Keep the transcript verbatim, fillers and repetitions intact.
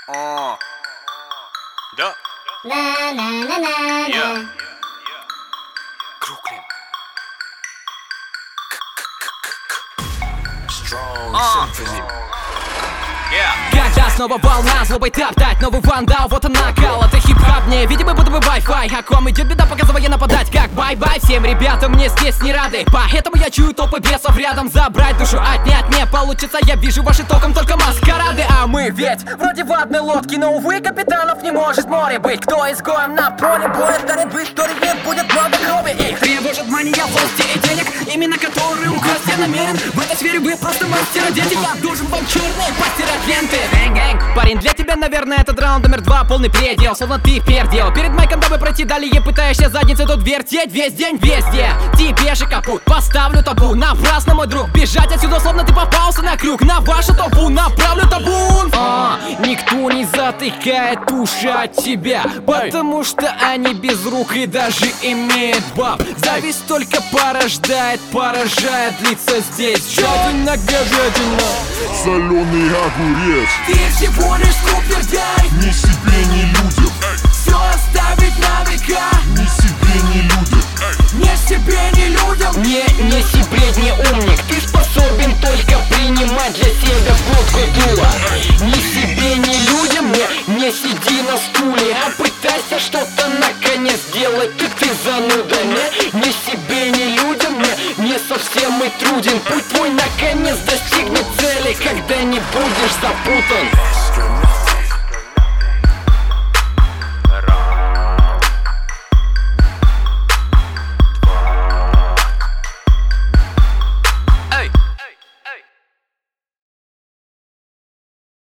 О. Да. На-на-на-на-на. Бруклин. Strong А. symphony. Yeah. Когда снова волна, злобой топтать новый вандал, вот он накал, это хип-хап, мне видимо будто бы Wi-Fi. О ком идет беда, показывая нападать, как бай-бай. Всем ребятам мне здесь не рады, поэтому я чую толпы бесов рядом. Забрать душу отнять не получится, я вижу ваши током только маскарады. А мы ведь вроде в одной лодке, но увы, капитанов не может море быть. Кто изгоем на поле боя дарит в истории, будет много крови. Их тревожит мания власти и денег, именно которые украсть я намерен. В этой сфере вы просто мастера дети, я должен вам черные постирать ленты. Гэнг-гэнг. Парень, для тебя, наверное, этот раунд номер два полный предел, словно ты пердел. Перед майком, дабы пройти далее, пытаешься задницей тут вертеть весь день везде. Тебе же капут, поставлю табу. Напрасно, мой друг, бежать отсюда, словно ты попался на крюк. На вашу толпу направлю табун. А, никто не затыкает уши от тебя, потому что они без рук и даже имеют баб. Зависть только порождает, поражает лица здесь. Жадина, говядина, соленый огурец. ты всего лишь супердяй. Ни себе, ни людям, Все оставить на века. ни себе, ни людям. Не себе, не людям. Не, не себе, не умник. Ты способен только принимать для себя водку дула. Ни себе, ни людям. Не, не сиди на стуле, а пытайся что-то наконец сделать. Ты, ты зануда. Не, не себе, ни людям. Не, не совсем и труден. Путь твой наконец достигнет цели, когда не будешь запутан.